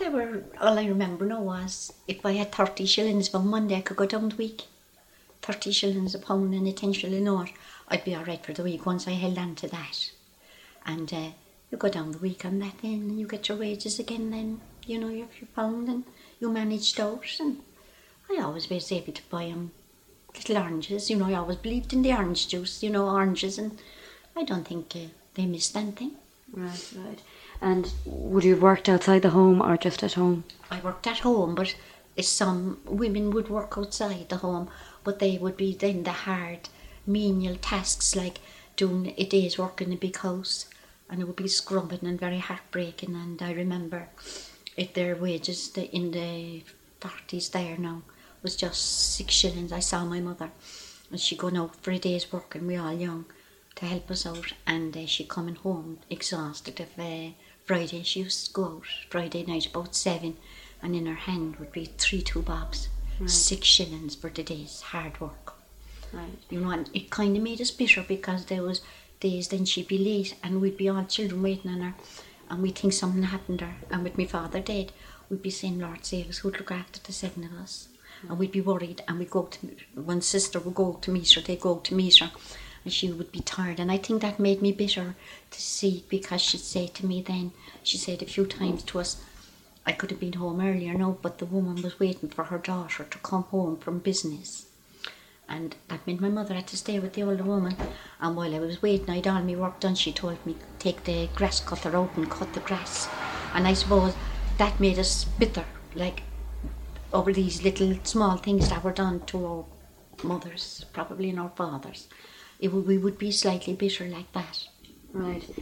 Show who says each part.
Speaker 1: They were, all I remember now was if I had 30 shillings for Monday, I could go down the week. 30 shillings a pound and a 10 shilling note, I'd be all right for the week once I held on to that. And you go down the week on that then, and you get your wages again then, you know, your pound, and you managed out. And I always was able to buy them little oranges, you know, I always believed in the orange juice, you know, oranges, and I don't think they missed anything.
Speaker 2: Right. And would you have worked outside the home or just at home?
Speaker 1: I worked at home, but some women would work outside the home, but they would be then the hard, menial tasks like doing a day's work in a big house, and it would be scrubbing and very heartbreaking. And I remember if their wages in the 30s there now was just 6 shillings. I saw my mother, and she going out for a day's work, and we all young, to help us out, and she coming home exhausted of Friday. She used to go out Friday night about 7, and in her hand would be 3 2-bobs, right. 6 shillings for the day's hard work.
Speaker 2: Right.
Speaker 1: You know, and it kind of made us bitter because there was days then she'd be late and we'd be all children waiting on her, and we'd think something happened to her. And with my father dead, we'd be saying, Lord save us, who'd look after the 7 of us? And we'd be worried, and we'd go to, one sister would go to meet her, they'd go to meet her, and she would be tired. And I think that made me bitter to see, because she'd say to me then, she said a few times to us, I could have been home earlier now, but the woman was waiting for her daughter to come home from business. And that meant my mother had to stay with the older woman. And while I was waiting, I'd all my work done, she told me, take the grass cutter out and cut the grass. And I suppose that made us bitter, like over these little small things that were done to our mothers, probably, and our fathers. We would be slightly bitter like that.
Speaker 2: Right.